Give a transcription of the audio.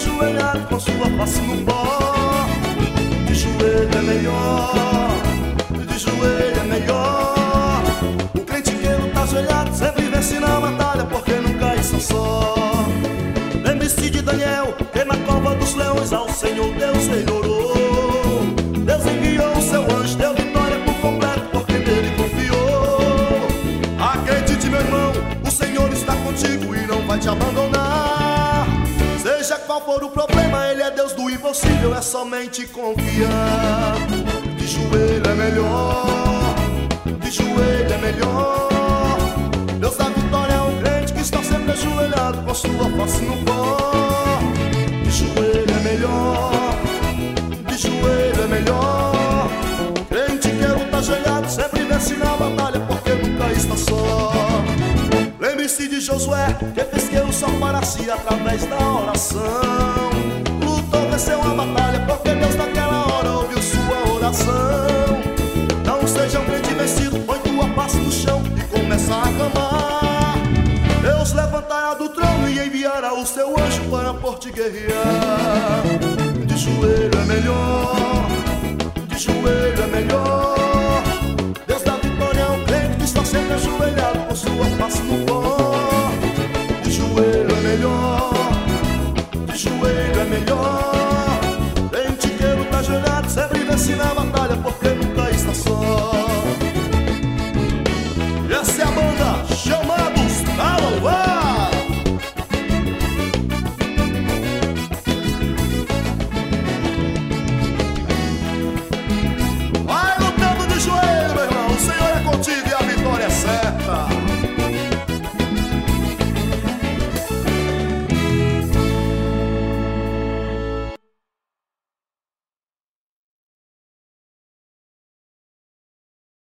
ajoelhado com sua face no pó. De joelho é melhor, de joelho é melhor. O crente que luta ajoelhado sempre vence na batalha, porque nunca está só. Lembre-se de Daniel, que na cova dos leões ao Senhor Deus ele orou. Deus enviou o seu anjo, deu vitória por completo, porque nele confiou. Acredite, meu irmão, o Senhor está contigo e não vai te abandonar. Seja qual for o problema, Ele é Deus do impossível, é somente confiar. De joelho é melhor, de joelho é melhor. Deus da vitória é um crente que está sempre ajoelhado com sua face no pó. De joelho é melhor, de joelho é melhor. Crente que luta ajoelhado sempre vence na batalha, porque nunca está só. Lembre-se de Josué, que fez que o sol parasse através da oração. Lutou, venceu a batalha, porque Deus naquela hora ouviu sua oração. Não seja um crente vencido, põe tua face no chão e começa a clamar. Deus levantará do trono e enviará o seu anjo para por te guerrear. De joelho é melhor, de joelho é melhor. Deus da vitória é um crente que está sempre ajoelhado com sua face no pó. De joelho é melhor, de joelho é melhor.